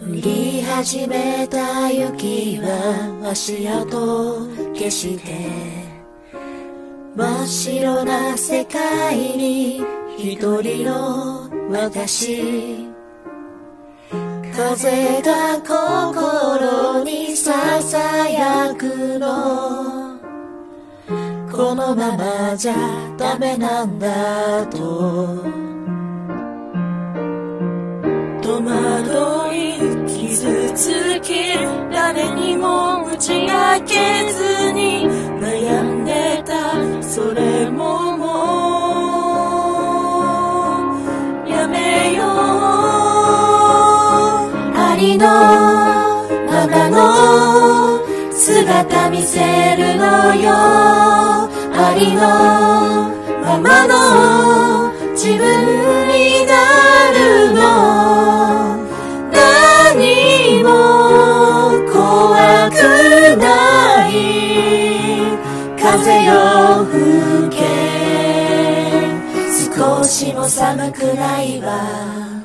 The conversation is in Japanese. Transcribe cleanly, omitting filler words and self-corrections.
降り始めた雪は足跡消して真っ白な世界に一人の私風が心にささやくのこのままじゃダメなんだと戸惑い傷つき誰にも打ち明けずに悩んでたそれももうやめようありのままの姿見せるのよありのままの自分になるの何も怖くない風よ吹け少しも寒くないわ